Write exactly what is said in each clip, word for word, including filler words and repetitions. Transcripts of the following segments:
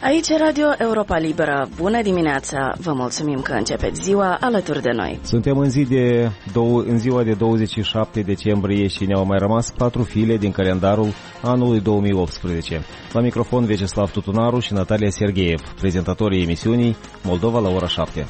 Aici Radio Europa Liberă. Bună dimineața! Vă mulțumim că începeți ziua alături de noi. Suntem în, zi de dou- în ziua de douăzeci și șapte decembrie și ne-au mai rămas patru file din calendarul anului două mii optsprezece. La microfon Vyacheslav Tutunaru și Natalia Sergeev, prezentatorii emisiunii Moldova la ora șapte.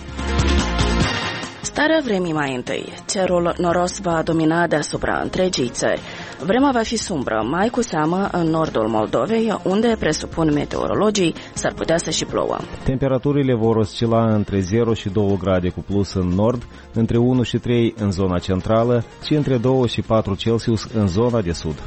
Starea vremii mai întâi. Cerul noros va domina deasupra întregii țări. Vremea va fi sumbră, mai cu seamă în nordul Moldovei, unde, presupun meteorologii, s-ar putea să și plouă. Temperaturile vor oscila între zero și doi grade cu plus în nord, între unu și trei în zona centrală și între doi și patru Celsius în zona de sud.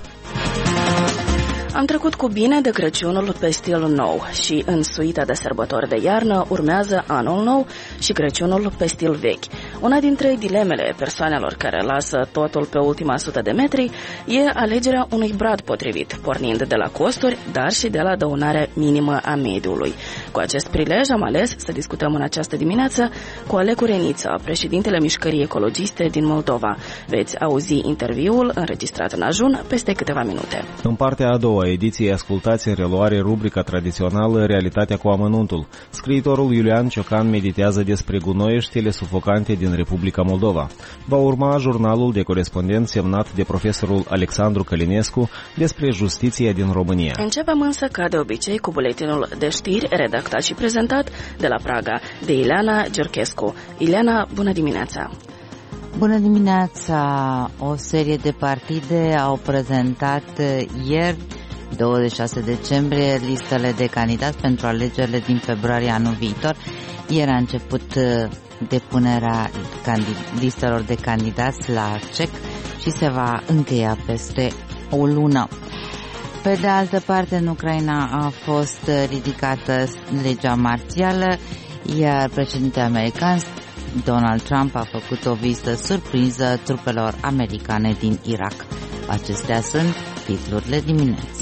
Am trecut cu bine de Crăciunul pe stil nou și în suita de sărbători de iarnă urmează Anul Nou și Crăciunul pe stil vechi. Una dintre dilemele persoanelor care lasă totul pe ultima sută de metri e alegerea unui brad potrivit, pornind de la costuri, dar și de la dăunarea minimă a mediului. Cu acest prilej am ales să discutăm în această dimineață cu Alecu Reniță, președintele Mișcării Ecologiste din Moldova. Veți auzi interviul înregistrat în ajun peste câteva minute. În partea a doua ediției ascultați în reluare rubrica tradițională Realitatea cu amănuntul. Scriitorul Iulian Ciocan meditează despre gunoieștile sufocante din Republica Moldova. Va urma jurnalul de corespondent semnat de profesorul Alexandru Călinescu despre justiția din România. Începem însă ca de obicei cu buletinul de știri redactat și prezentat de la Praga de Ileana Giorchescu. Ileana, bună dimineața! Bună dimineața! O serie de partide au prezentat ieri, douăzeci și șase decembrie, listele de candidați pentru alegerile din februarie anul viitor. Ieri a început depunerea listelor de candidați la C E C și se va încheia peste o lună. Pe de altă parte, în Ucraina a fost ridicată legea marțială, iar președintele american Donald Trump a făcut o vizită surpriză trupelor americane din Irak. Acestea sunt titlurile dimineții.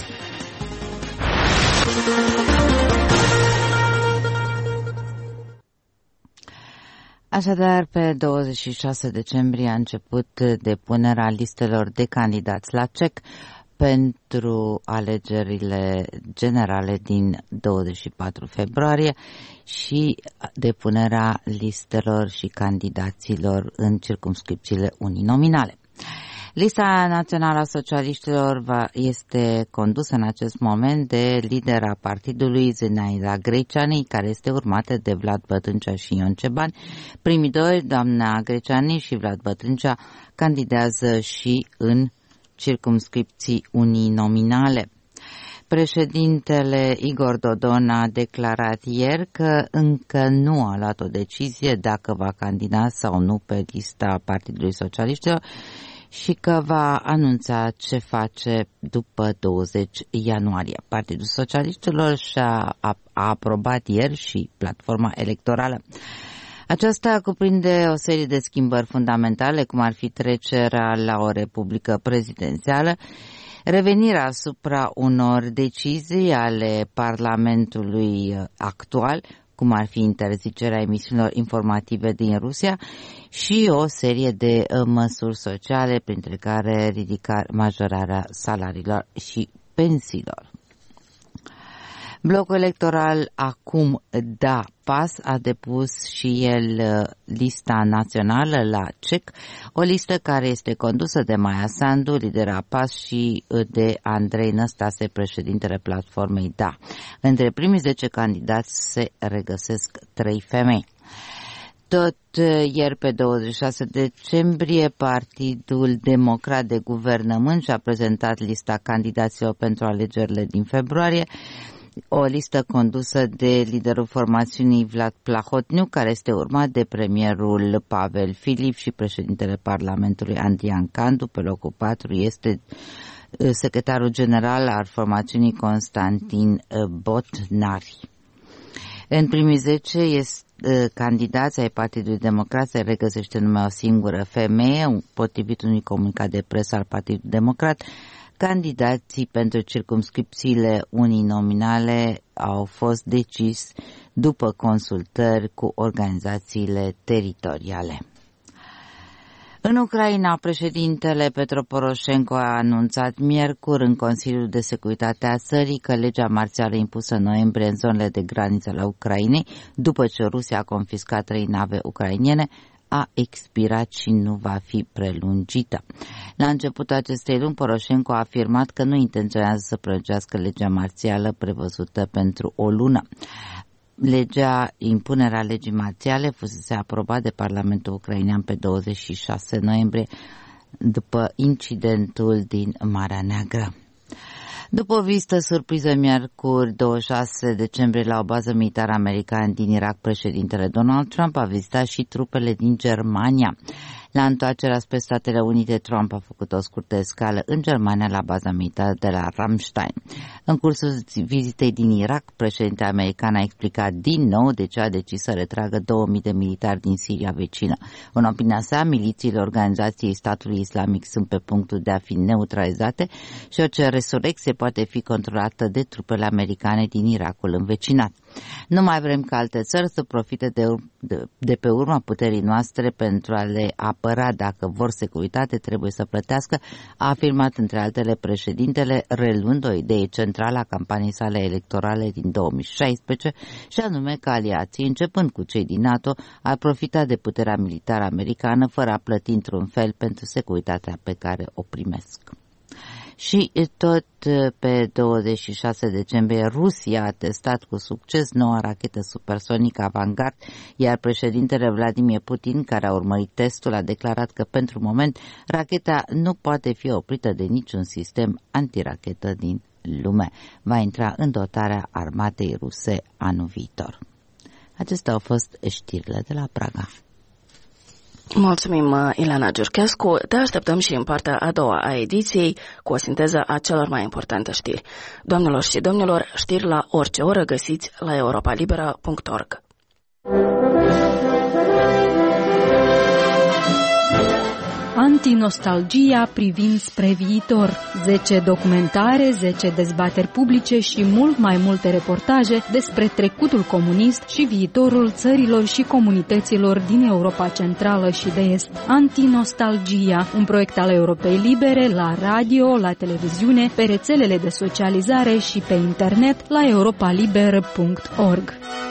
Așadar, pe douăzeci și șase decembrie a început depunerea listelor de candidați la C E C pentru alegerile generale din douăzeci și patru februarie și depunerea listelor și candidaților în circumscripțiile uninominale. Lista națională a socialiștilor va, este condusă în acest moment de lidera partidului Zenaida Greceani, care este urmată de Vlad Bătrâncea și Ion Ceban. Primii doi, doamna Greceani și Vlad Bătrâncea, candidează și în circumscripții uninominale. Președintele Igor Dodon a declarat ieri că încă nu a luat o decizie dacă va candida sau nu pe lista Partidului Socialiștilor și că va anunța ce face după douăzeci ianuarie. Partidul Socialiștilor și-a a, a aprobat ieri și platforma electorală. Aceasta cuprinde o serie de schimbări fundamentale, cum ar fi trecerea la o republică prezidențială, revenirea asupra unor decizii ale Parlamentului actual, cum ar fi interzicerea emisiunilor informative din Rusia, și o serie de măsuri sociale, printre care ridicarea, majorarea salariilor și pensiilor. Blocul electoral Acum Da Pas a depus și el lista națională la C E C, o listă care este condusă de Maia Sandu, lidera Pas, și de Andrei Năstase, președintele platformei Da. Între primii zece candidați se regăsesc trei femei. Tot ieri, pe douăzeci și șase decembrie, Partidul Democrat de Guvernământ și-a prezentat lista candidaților pentru alegerile din februarie, o listă condusă de liderul formațiunii Vlad Plahotniuc, care este urmat de premierul Pavel Filip și președintele Parlamentului Andrian Candu. Pe locul patru este secretarul general al formațiunii Constantin Botnari. În primii zece este candidați ai Partidului Democrat se regăsește numai o singură femeie, potrivit unui comunicat de presă al Partidului Democrat. Candidații pentru circumscripțiile uninominale au fost decis după consultări cu organizațiile teritoriale. În Ucraina, președintele Petro Poroșenko a anunțat miercuri în Consiliul de Securitate a țării că legea marțială impusă în noiembrie în zonele de graniță la Ucrainei, după ce Rusia a confiscat trei nave ucrainene, a expirat și nu va fi prelungită. La începutul acestei luni, Poroșenko a afirmat că nu intenționează să prelungească legea marțială prevăzută pentru o lună. Legea, impunerea legii marțiale fusese aprobată de Parlamentul ucrainean pe douăzeci și șase noiembrie, după incidentul din Marea Neagră. După o vizită surpriză miercuri douăzeci și șase decembrie la o bază militară americană din Irak, președintele Donald Trump a vizitat și trupele din Germania. La întoarcerea spre Statele Unite, Trump a făcut o scurtă escală în Germania la baza militară de la Ramstein. În cursul vizitei din Irak, președintele american a explicat din nou de ce a decis să retragă două mii de militari din Siria vecină. În opinia sa, milițiile organizației statului islamic sunt pe punctul de a fi neutralizate și orice resurrecție poate fi controlată de trupele americane din Irakul învecinat. Nu mai vrem ca alte țări să profite de, de, de pe urma puterii noastre pentru a le apăra. Dacă vor securitate, trebuie să plătească, a afirmat între altele președintele, reluând o idee centrală a campaniei sale electorale din două mii șaisprezece, și anume că aliații, începând cu cei din NATO, ar profita de puterea militară americană fără a plăti într-un fel pentru securitatea pe care o primesc. Și tot pe douăzeci și șase decembrie, Rusia a testat cu succes noua rachetă supersonică Avangard, iar președintele Vladimir Putin, care a urmărit testul, a declarat că pentru moment racheta nu poate fi oprită de niciun sistem antirachetă din lume. Va intra în dotarea armatei ruse anul viitor. Acestea au fost știrile de la Praga. Mulțumim, Ileana Giurchescu. Te așteptăm și în partea a doua a ediției cu o sinteză a celor mai importante știri. Doamnelor și domnilor, știri la orice oră găsiți la europa libera punct org. Antinostalgia privind spre viitor. zece documentare, zece dezbateri publice și mult mai multe reportaje despre trecutul comunist și viitorul țărilor și comunităților din Europa Centrală și de Est. Antinostalgia, un proiect al Europei Libere, la radio, la televiziune, pe rețelele de socializare și pe internet la europa liberă punct org.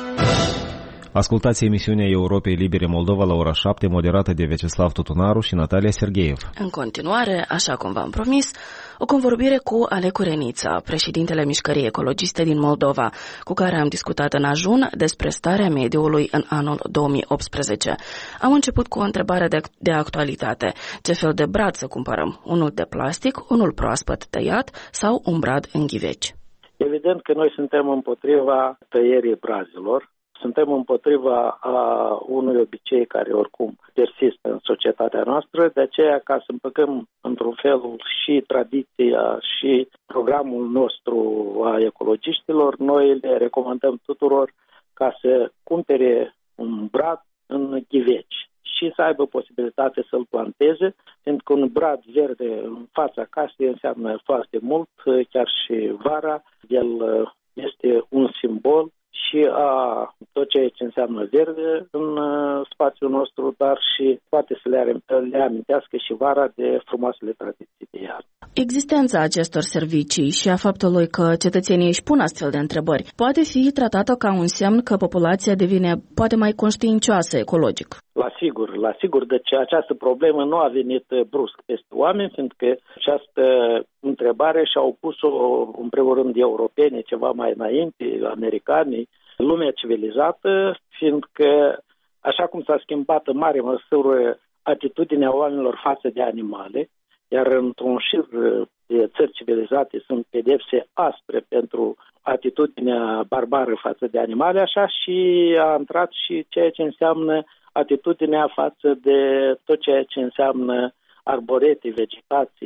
Ascultați emisiunea Europei Libere Moldova la ora șapte, moderată de Vyacheslav Tutunaru și Natalia Sergeev. În continuare, așa cum v-am promis, o convorbire cu Alecu Renița, președintele Mișcării Ecologiste din Moldova, cu care am discutat în ajun despre starea mediului în anul două mii optsprezece. Am început cu o întrebare de, de actualitate. Ce fel de brad să cumpărăm? Unul de plastic, unul proaspăt tăiat sau un brad în ghiveci? Evident că noi suntem împotriva tăierii brazilor. Suntem împotriva a unui obicei care oricum persistă în societatea noastră, de aceea ca să împăcăm într-un fel și tradiția și programul nostru a ecologiștilor, noi le recomandăm tuturor ca să cumpere un brad în ghiveci și să aibă posibilitate să-l planteze, pentru că un brad verde în fața casei înseamnă foarte mult, chiar și vara, el este un simbol și a tot ceea ce înseamnă verde în uh, spațiul nostru, dar și poate să le, le amintească și vara de frumoasele tradiții de iarnă. Existența acestor servicii și a faptului că cetățenii își pun astfel de întrebări poate fi tratată ca un semn că populația devine poate mai conștiincioasă ecologic. La sigur, la sigur, deci această problemă nu a venit brusc peste oameni, pentru că această întrebare și-au pus-o în primul rând europeni ceva mai înainte, americanii, lumea civilizată, fiindcă așa cum s-a schimbat în mare măsură atitudinea oamenilor față de animale, iar într-un șir de țări civilizate sunt pedepse aspre pentru atitudinea barbară față de animale, așa și a intrat și ceea ce înseamnă atitudinea față de tot ceea ce înseamnă arborete, vegetație,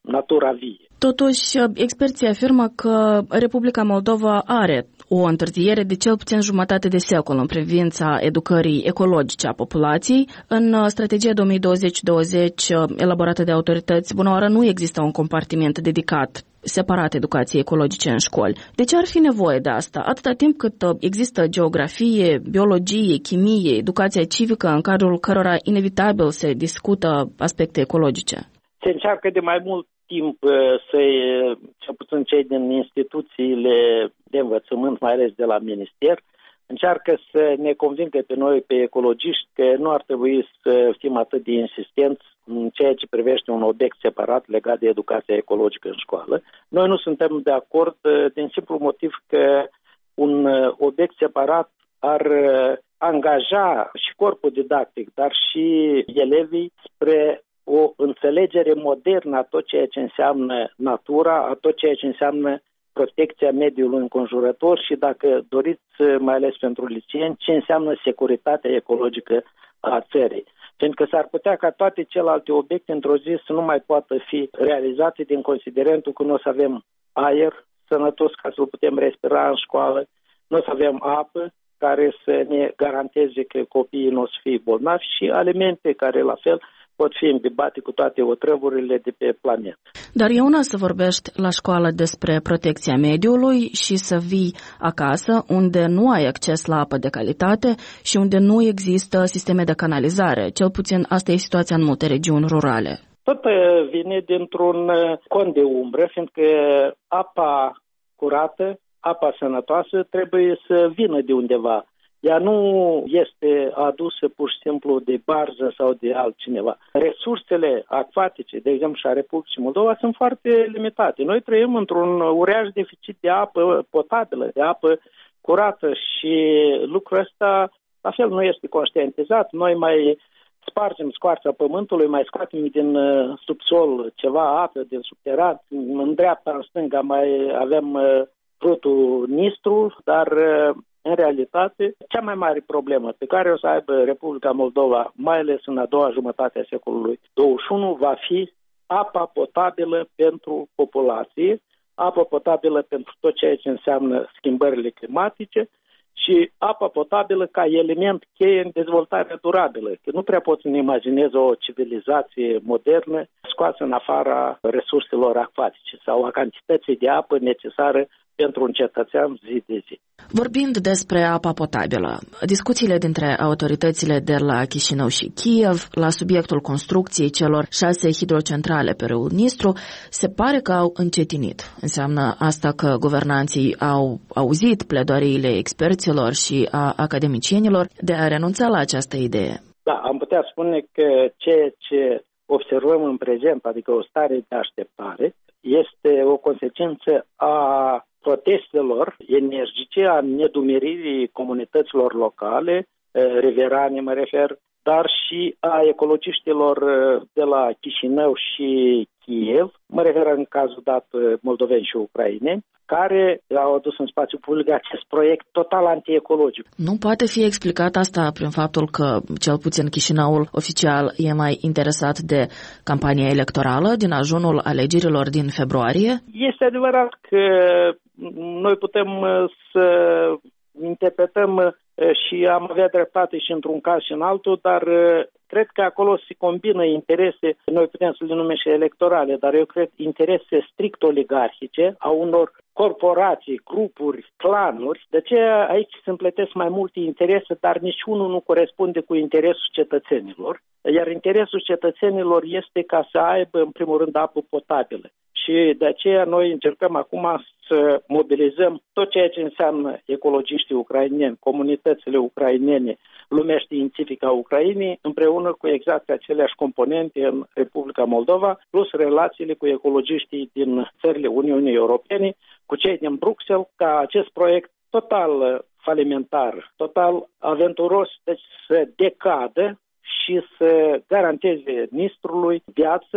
natura vie. Totuși, experții afirmă că Republica Moldova are o întârziere de cel puțin jumătate de secol în privința educării ecologice a populației. În strategia două mii douăzeci douăzeci elaborată de autorități, bună oară, nu există un compartiment dedicat separat educației ecologice în școli. De ce ar fi nevoie de asta? Atâta timp cât există geografie, biologie, chimie, educația civică, în cadrul cărora inevitabil se discută aspecte ecologice. Se încearcă de mai mult timp să, cel puțin cei din instituțiile de învățământ, mai ales de la minister, încearcă să ne convingă pe noi, pe ecologiști, că nu ar trebui să fim atât de insistenți în ceea ce privește un obiect separat legat de educația ecologică în școală. Noi nu suntem de acord din simplu motiv că un obiect separat ar angaja și corpul didactic, dar și elevii spre o înțelegere modernă a tot ceea ce înseamnă natura, a tot ceea ce înseamnă protecția mediului înconjurător și, dacă doriți, mai ales pentru liceeni, ce înseamnă securitatea ecologică a țării. Pentru că s-ar putea ca toate celelalte obiecte într-o zi să nu mai poată fi realizate din considerentul că nu o să avem aer sănătos ca să-l putem respira în școală, nu o să avem apă care să ne garanteze că copiii nu o să fie bolnavi și alimente care, la fel, pot fi îmbibate cu toate otrăvurile de pe planetă. Dar e una să vorbești la școală despre protecția mediului și să vii acasă unde nu ai acces la apă de calitate și unde nu există sisteme de canalizare. Cel puțin asta e situația în multe regiuni rurale. Tot vine dintr-un cont de umbră, fiindcă apa curată, apa sănătoasă trebuie să vină de undeva. Ea nu este adusă pur și simplu de barză sau de altcineva. Resursele acvatice, de exemplu, și a Republicii Moldova, sunt foarte limitate. Noi trăim într-un uriaș deficit de apă potabilă, de apă curată și lucrul ăsta, la fel, nu este conștientizat. Noi mai spargem scoarța pământului, mai scoatem din subsol ceva apă, din subteran. În dreapta, în stânga, mai avem prutul Nistru, dar în realitate, cea mai mare problemă pe care o să aibă Republica Moldova, mai ales în a doua jumătate a secolului douăzeci și unu, va fi apa potabilă pentru populație, apă potabilă pentru tot ceea ce înseamnă schimbările climatice și apa potabilă ca element cheie în dezvoltarea durabilă. Că nu prea pot să-mi imaginez o civilizație modernă scoasă în afara resurselor acvatice sau a cantității de apă necesară pentru un cetățean zi de zi. Vorbind despre apa potabilă, discuțiile dintre autoritățile de la Chișinău și Kiev la subiectul construcției celor șase hidrocentrale pe râul Nistru se pare că au încetinit. Înseamnă asta că guvernanții au auzit pledoariile experților și a academicienilor de a renunța la această idee. Da, am putea spune că ceea ce observăm în prezent, adică o stare de așteptare, este o consecință a protestelor energice, a nedumeririi comunităților locale, riverane mă refer, dar și a ecologiștilor de la Chișinău și Kiev, mă refer în cazul dat moldoveni și ucraineni, care au adus în spațiu public acest proiect total antiecologic. Nu poate fi explicat asta prin faptul că, cel puțin Chișinăul oficial, e mai interesat de campania electorală din ajunul alegerilor din februarie? Este adevărat că noi putem să interpretăm și am avea dreptate și într-un caz și în altul, dar cred că acolo se combină interese, noi putem să le numim și electorale, dar eu cred interese strict oligarhice a unor corporații, grupuri, clanuri. De aceea aici se împletesc mai multe interese, dar niciunul nu corespunde cu interesul cetățenilor. Iar interesul cetățenilor este ca să aibă, în primul rând, apă potabilă. Și de aceea noi încercăm acum să mobilizăm tot ceea ce înseamnă ecologiștii ucraineni, comunitățile ucrainene, lumea științifică a Ucrainei, împreună cu exact aceleași componente în Republica Moldova, plus relațiile cu ecologiștii din țările Uniunii Europene, cu cei din Bruxelles, ca acest proiect total falimentar, total aventuros, deci să decadă și să garanteze Nistrului viață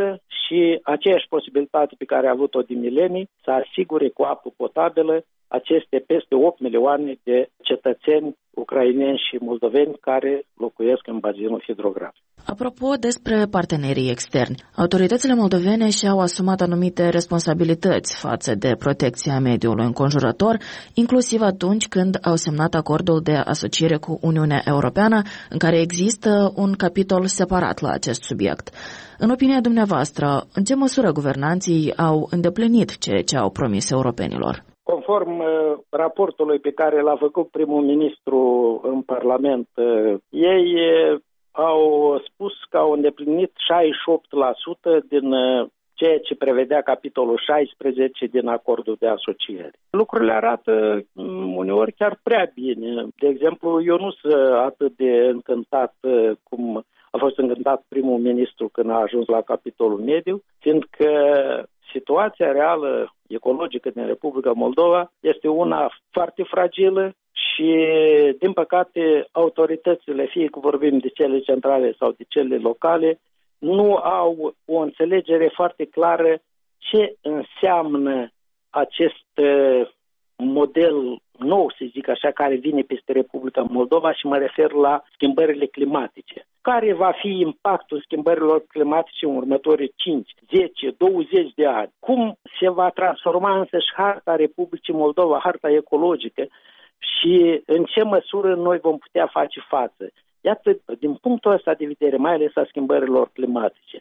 și aceeași posibilitate pe care a avut-o din milenii să asigure cu apă potabilă aceste peste opt milioane de cetățeni ucraineni și moldoveni care locuiesc în bazinul hidrografic. Apropo despre partenerii externi, autoritățile moldovene și-au asumat anumite responsabilități față de protecția mediului înconjurător, inclusiv atunci când au semnat acordul de asociere cu Uniunea Europeană, în care există un capitol separat la acest subiect. În opinia dumneavoastră, în ce măsură guvernanții au îndeplinit ceea ce au promis europenilor? Conform uh, raportului pe care l-a făcut primul ministru în Parlament, uh, ei uh, au spus că au îndeplinit șaizeci și opt la sută din uh, ceea ce prevedea capitolul șaisprezece din acordul de asociere. Lucrurile arată um, uneori chiar prea bine. De exemplu, eu nu sunt atât de încântat uh, cum a fost încântat primul ministru când a ajuns la capitolul mediu, fiindcă situația reală ecologică din Republica Moldova este una foarte fragilă și, din păcate, autoritățile, fie că vorbim de cele centrale sau de cele locale, nu au o înțelegere foarte clară ce înseamnă acest model nou, să zic așa, care vine peste Republica Moldova și mă refer la schimbările climatice. Care va fi impactul schimbărilor climatice în următorii cinci, zece, douăzeci de ani? Cum se va transforma însăși harta Republicii Moldova, harta ecologică și în ce măsură noi vom putea face față? Iată, din punctul ăsta de vedere, mai ales a schimbărilor climatice,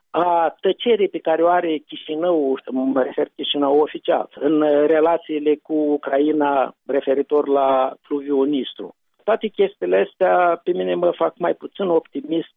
a tăcerii pe care o are Chișinău, mă refer Chișinău oficial, în relațiile cu Ucraina referitor la fluviul Nistru. Toate chestiile astea pe mine mă fac mai puțin optimist,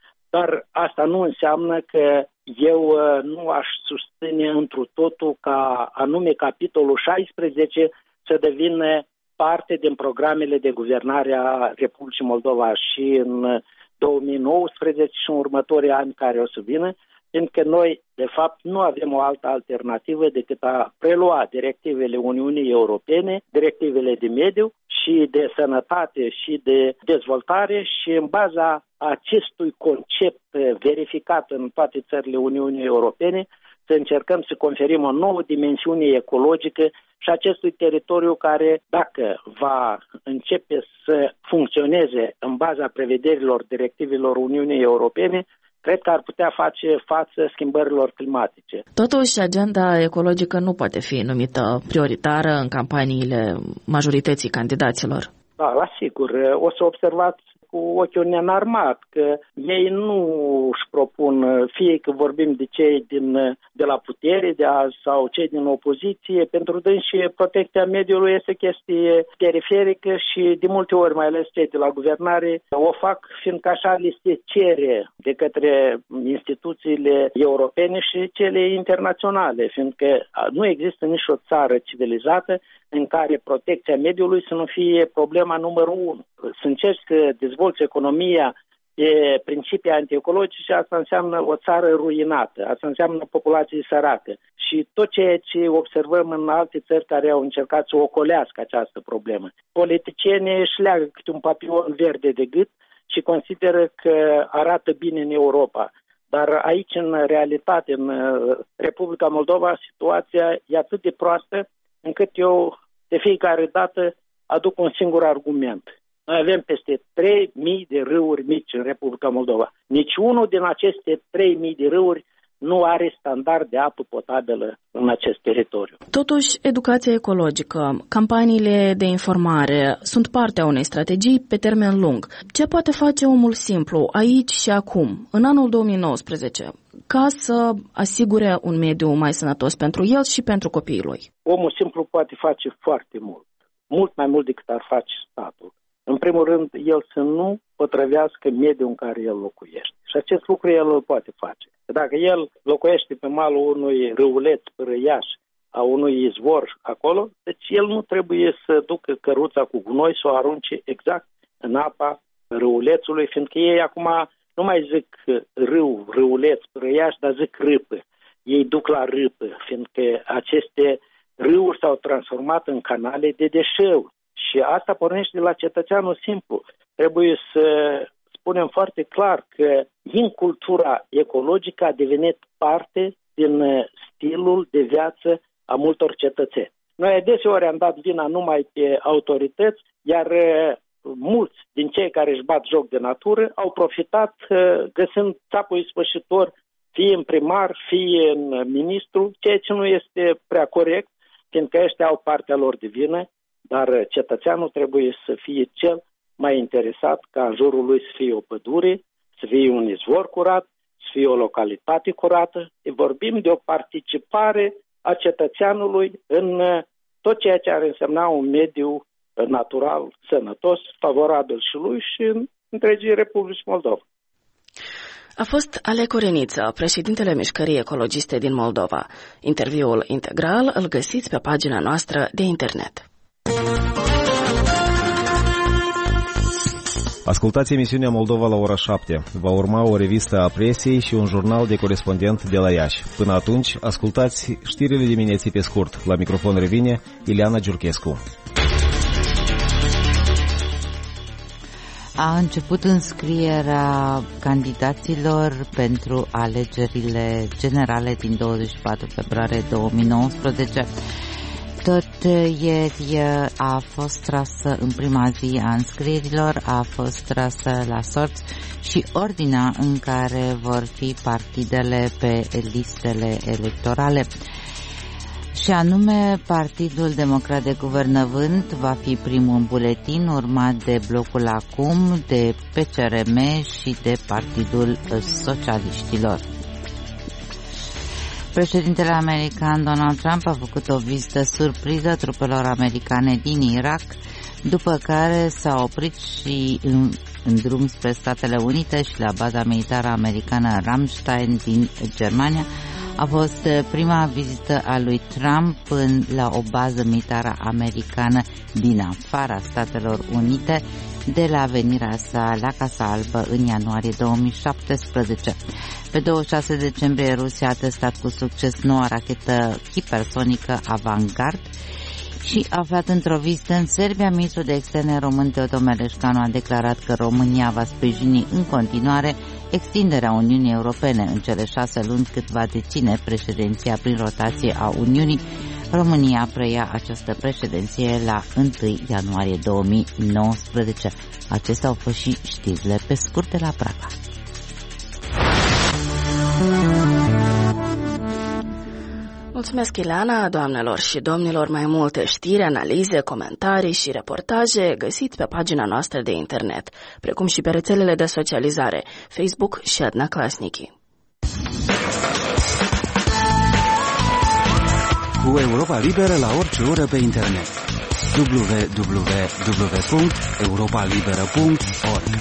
dar asta nu înseamnă că eu nu aș susține întru totul ca anume capitolul șaisprezece să devină parte din programele de guvernare a Republicii Moldova și în două mii nouăsprezece și în următorii ani care o să vină, fiindcă noi, de fapt, nu avem o altă alternativă decât a prelua directivele Uniunii Europene, directivele de mediu și de sănătate și de dezvoltare și în baza acestui concept verificat în toate țările Uniunii Europene, să încercăm să conferim o nouă dimensiune ecologică și acestui teritoriu care, dacă va începe să funcționeze în baza prevederilor directivelor Uniunii Europene, cred că ar putea face față schimbărilor climatice. Totuși, agenda ecologică nu poate fi numită prioritară în campaniile majorității candidaților. Da, la sigur. O să observați cu ochiul nenarmat că ei nu își propun, fie că vorbim de cei din, de la putere de azi sau cei din opoziție, pentru dânsi protecția mediului este chestie periferică și de multe ori, mai ales cei de la guvernare, o fac fiindcă așa li se cere de către instituțiile europene și cele internaționale, fiindcă nu există nicio țară civilizată în care protecția mediului să nu fie problema numărul unu. Să încerci să dezvolți economia pe principii antiecologice, asta înseamnă o țară ruinată, asta înseamnă populație săracă. Și tot ceea ce observăm în alte țări care au încercat să ocolească această problemă. Politicienii își leagă câte un papillon verde de gât și consideră că arată bine în Europa. Dar aici, în realitate, în Republica Moldova, situația e atât de proastă încât eu de fiecare dată aduc un singur argument. Noi avem peste trei mii de râuri mici în Republica Moldova. Niciunul din aceste trei mii de râuri nu are standard de apă potabilă în acest teritoriu. Totuși, educația ecologică, campaniile de informare sunt partea unei strategii pe termen lung. Ce poate face omul simplu aici și acum, în anul două mii nouăsprezece, ca să asigure un mediu mai sănătos pentru el și pentru copiii lui? Omul simplu poate face foarte mult, mult mai mult decât ar face statul. În primul rând, el să nu potrăvească mediul în care el locuiește. Și acest lucru el îl poate face. Dacă el locuiește pe malul unui râuleț părăiaș, a unui izvor acolo, deci el nu trebuie să ducă căruța cu gunoi să o arunce exact în apa râulețului, fiindcă ei acum nu mai zic râu, râuleț, părăiaș, dar zic râpă. Ei duc la râpă, fiindcă aceste râuri s-au transformat în canale de deșeuri. Și asta pornește de la cetățeanul simplu. Trebuie să spunem foarte clar că din cultura ecologică a devenit parte din stilul de viață a multor cetățeni. Noi adeseori am dat vina numai pe autorități, iar mulți din cei care își bat joc de natură au profitat găsind țapul ispășitor fie în primar, fie în ministru, ceea ce nu este prea corect, fiindcă ăștia au partea lor de vină, dar cetățeanul trebuie să fie cel mai interesat ca în jurul lui să fie o pădure, să fie un izvor curat, să fie o localitate curată. Vorbim de o participare a cetățeanului în tot ceea ce ar însemna un mediu natural, sănătos, favorabil și lui și în întregii Republici Moldova. A fost Ale Coreniță, președintele Mișcării Ecologiste din Moldova. Interviul integral îl găsiți pe pagina noastră de internet. Ascultați emisiunea Moldova la ora șapte. Va urma o revistă a presiei și un jurnal de corespondent de la Iași. Până atunci, ascultați știrile dimineții pe scurt. La microfon revine Ileana Giurchescu. A început înscrierea candidaților pentru alegerile generale din douăzeci și patru februarie două mii nouăsprezece. Tot ieri a fost trasă în prima zi a înscrierilor, a fost trasă la sorți și ordinea în care vor fi partidele pe listele electorale. Și anume, Partidul Democrat de Guvernământ va fi primul în buletin, urmat de Blocul Acum, de P C R M și de Partidul Socialiștilor. Președintele american Donald Trump a făcut o vizită surpriză trupelor americane din Irak, după care s-a oprit și în, în drum spre Statele Unite și la baza militară americană Ramstein din Germania. A fost prima vizită a lui Trump în, la o bază militară americană din afara Statelor Unite de la venirea sa la Casa Albă în ianuarie două mii șaptesprezece. Pe douăzeci și șase decembrie, Rusia a testat cu succes noua rachetă hipersonică Avangard și aflat într-o vizită în Serbia, ministrul de externe român Teodor Meleșcanu a declarat că România va sprijini în continuare extinderea Uniunii Europene în cele șase luni cât va deține președinția prin rotație a Uniunii. România preia această președinție la întâi ianuarie două mii nouăsprezece. Acestea au fost și știrile pe scurt de la Praga. Mulțumesc, Ileana, doamnelor și domnilor. Mai multe știri, analize, comentarii și reportaje găsiți pe pagina noastră de internet, precum și pe rețelele de socializare, Facebook și Одноклассники. Cu Europa Liberă la orice oră pe internet. w w w punct europa liberă punct org.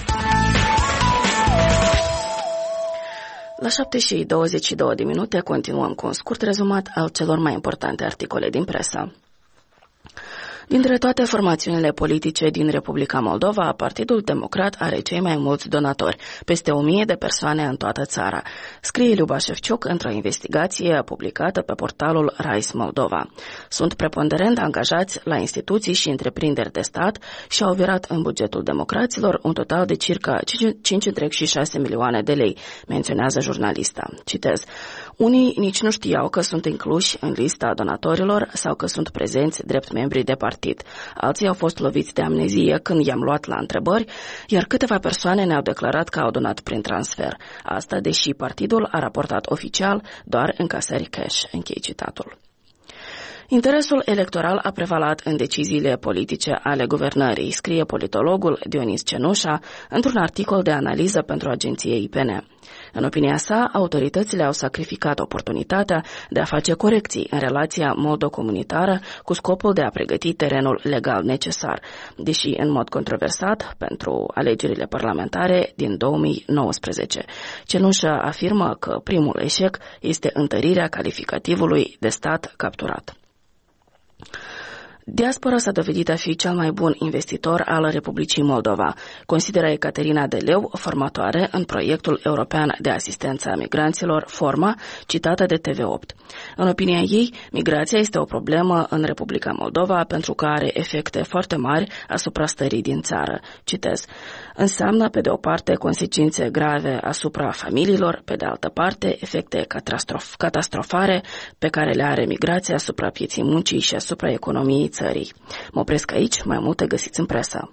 La șapte și douăzeci și două de minute continuăm cu un scurt rezumat al celor mai importante articole din presă. Dintre toate formațiunile politice din Republica Moldova, Partidul Democrat are cei mai mulți donatori, peste o mie de persoane în toată țara, scrie Liuba Șefciuc într-o investigație publicată pe portalul Rise Moldova. Sunt preponderent angajați la instituții și întreprinderi de stat și au virat în bugetul democraților un total de circa cinci virgulă șase milioane de lei, menționează jurnalista. Citez: unii nici nu știau că sunt incluși în lista donatorilor sau că sunt prezenți drept membri de partid. Alții au fost loviți de amnezie când i-am luat la întrebări, iar câteva persoane ne-au declarat că au donat prin transfer. Asta deși partidul a raportat oficial doar încasări cash. Închei citatul. Interesul electoral a prevalat în deciziile politice ale guvernării, scrie politologul Dionis Cenușa într-un articol de analiză pentru agenție I P N. În opinia sa, autoritățile au sacrificat oportunitatea de a face corecții în relația moldo-comunitară cu scopul de a pregăti terenul legal necesar, deși în mod controversat pentru alegerile parlamentare din două mii nouăsprezece. Cenușa afirmă că primul eșec este întărirea calificativului de stat capturat. Diaspora s-a dovedit a fi cel mai bun investitor al Republicii Moldova, consideră Ecaterina Deleu, formatoare în proiectul european de asistență a migranților, Forma, citată de T V opt. În opinia ei, migrația este o problemă în Republica Moldova pentru că are efecte foarte mari asupra stării din țară. Citez: înseamnă, pe de o parte, consecințe grave asupra familiilor, pe de altă parte, efecte catastrof- catastrofare pe care le are migrația asupra pieții muncii și asupra economiei țării. Mă opresc aici, mai multe găsiți în presă.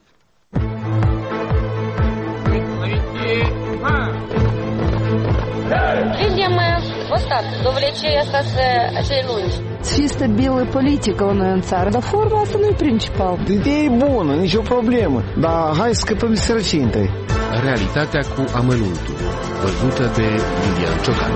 Видим вот так, до влечения остаться acei lungi. Să fie stabilă politică la noi în țară, dar forma asta nu e principal. Ideea e bună, nicio problemă, dar hai să scăpăm de sărăcie întâi. Realitatea cu amănuntul, văzută de Iulian Ciocan.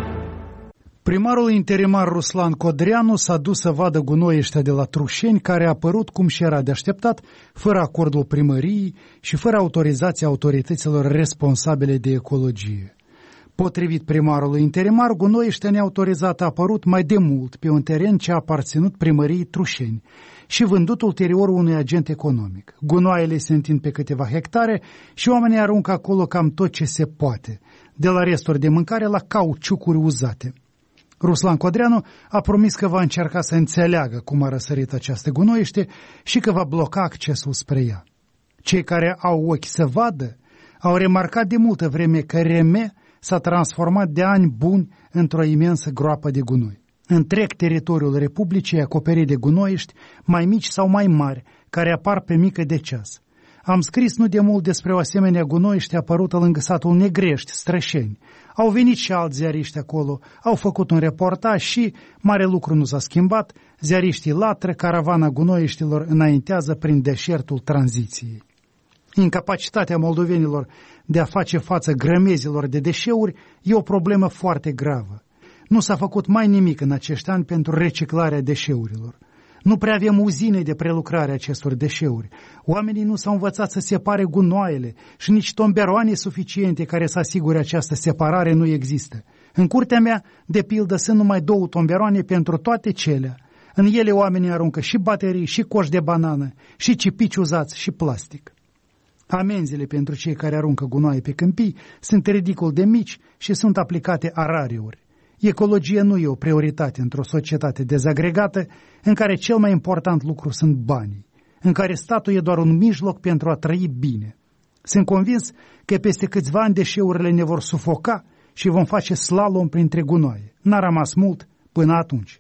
Primarul interimar Ruslan Codreanu s-a dus să vadă gunoi ăștia de la Trușeni, care a apărut, cum și era de așteptat, fără acordul primăriei și fără autorizația autorităților responsabile de ecologie. Potrivit primarului interimar, gunoi ăștia neautorizat a apărut mai de mult pe un teren ce a aparținut primăriei Trușeni și vândut ulterior unui agent economic. Gunoaiele se întind pe câteva hectare și oamenii aruncă acolo cam tot ce se poate, de la resturi de mâncare la cauciucuri uzate. Ruslan Codreanu a promis că va încerca să înțeleagă cum a răsărit această gunoiește și că va bloca accesul spre ea. Cei care au ochi să vadă au remarcat de multă vreme că Reme s-a transformat de ani buni într-o imensă groapă de gunoi. Întreg teritoriul Republicii e acoperit de gunoiești mai mici sau mai mari, care apar pe mică de ceas. Am scris nu de mult despre o asemenea gunoiește apărută lângă satul Negrești, Strășeni. Au venit și alți ziariști acolo, au făcut un reportaj și, mare lucru nu s-a schimbat, ziariștii latră, caravana gunoieștilor înaintează prin deșertul tranziției. Incapacitatea moldovenilor de a face față grămezilor de deșeuri e o problemă foarte gravă. Nu s-a făcut mai nimic în acești ani pentru reciclarea deșeurilor. Nu prea avem uzine de prelucrare a acestor deșeuri. Oamenii nu s-au învățat să separe gunoaiele și nici tomberoane suficiente care să asigure această separare nu există. În curtea mea, de pildă, sunt numai două tomberoane pentru toate celea. În ele oamenii aruncă și baterii, și coși de banană, și cipici uzați, și plastic. Amenziile pentru cei care aruncă gunoaie pe câmpii sunt ridicol de mici și sunt aplicate a rareori. Ecologia nu e o prioritate într-o societate dezagregată în care cel mai important lucru sunt banii, în care statul e doar un mijloc pentru a trăi bine. Sunt convins că peste câțiva ani deșeurile ne vor sufoca și vom face slalom printre gunoaie. N-a rămas mult până atunci.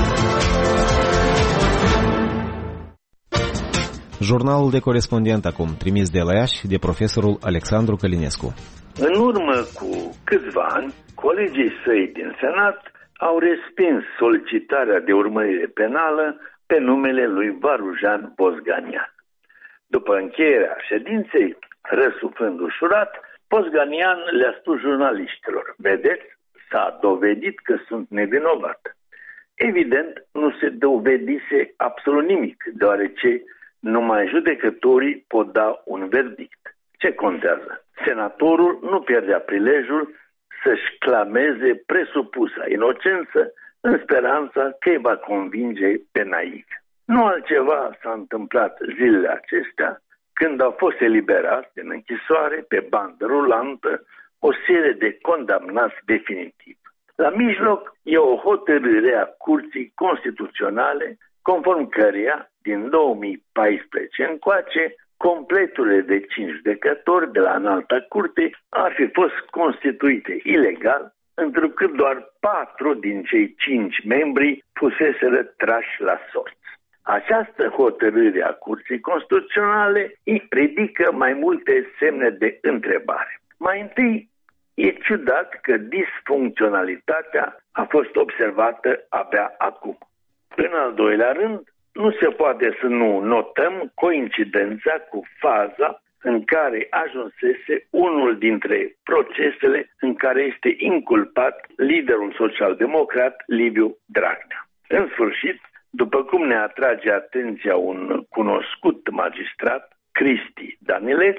Jurnalul de corespondent acum, trimis de la Iași de profesorul Alexandru Călinescu. În urmă cu câțiva ani, colegii săi din Senat au respins solicitarea de urmărire penală pe numele lui Varujan Bozganian. După încheierea ședinței, răsuflând ușurat, Bozganian le-a spus jurnaliștilor: vedeți, s-a dovedit că sunt nevinovat. Evident, nu se dovedise absolut nimic, deoarece numai judecătorii pot da un verdict. Ce contează? Senatorul nu pierdea prilejul să-și clameze presupusa inocență în speranța că îi va convinge pe naivi. Nu altceva s-a întâmplat zilele acestea, când au fost eliberați din închisoare pe bandă rulantă o serie de condamnați definitiv. La mijloc e o hotărâre a Curții Constituționale, conform căreia, din două mii paisprezece încoace, completurile de cinci judecători de la Înalta Curte ar fi fost constituite ilegal, întrucât doar patru din cei cinci membri fuseseră trași la sorți. Această hotărâre a Curții Constituționale ridică mai multe semne de întrebare. Mai întâi, e ciudat că disfuncționalitatea a fost observată abia acum. În al doilea rând, nu se poate să nu notăm coincidența cu faza în care ajunsese unul dintre procesele în care este inculpat liderul social-democrat Liviu Dragnea. În sfârșit, după cum ne atrage atenția un cunoscut magistrat, Cristi Danileț,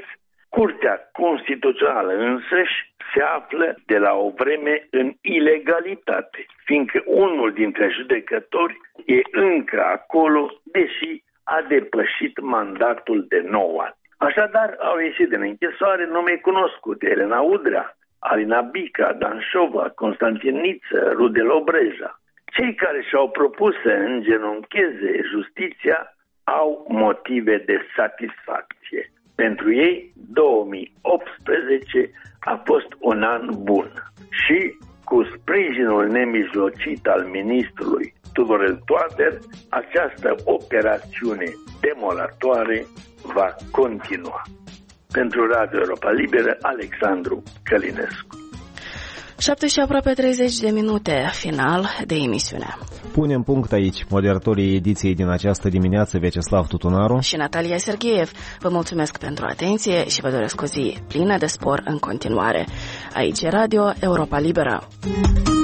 Curtea Constituțională însăși se află de la o vreme în ilegalitate, fiindcă unul dintre judecători e încă acolo, deși a depășit mandatul de nouă ani. Așadar, au ieșit din închisoare nume cunoscute: Elena Udrea, Alina Bica, Dan Șova, Constantin Niță, Rudel Obreja. Cei care și-au propus să îngenuncheze justiția au motive de satisfacție. Pentru ei, două mii optsprezece a fost un an bun și, cu sprijinul nemijlocit al ministrului Tudorel Toader, această operațiune demolatoare va continua. Pentru Radio Europa Liberă, Alexandru Călinescu. șapte și aproape treizeci de minute, final de emisiune. Punem punct aici. Moderatorii ediției din această dimineață, Vyacheslav Tutunaru și Natalia Sergeev. Vă mulțumesc pentru atenție și vă doresc o zi plină de spor în continuare. Aici e Radio Europa Liberă.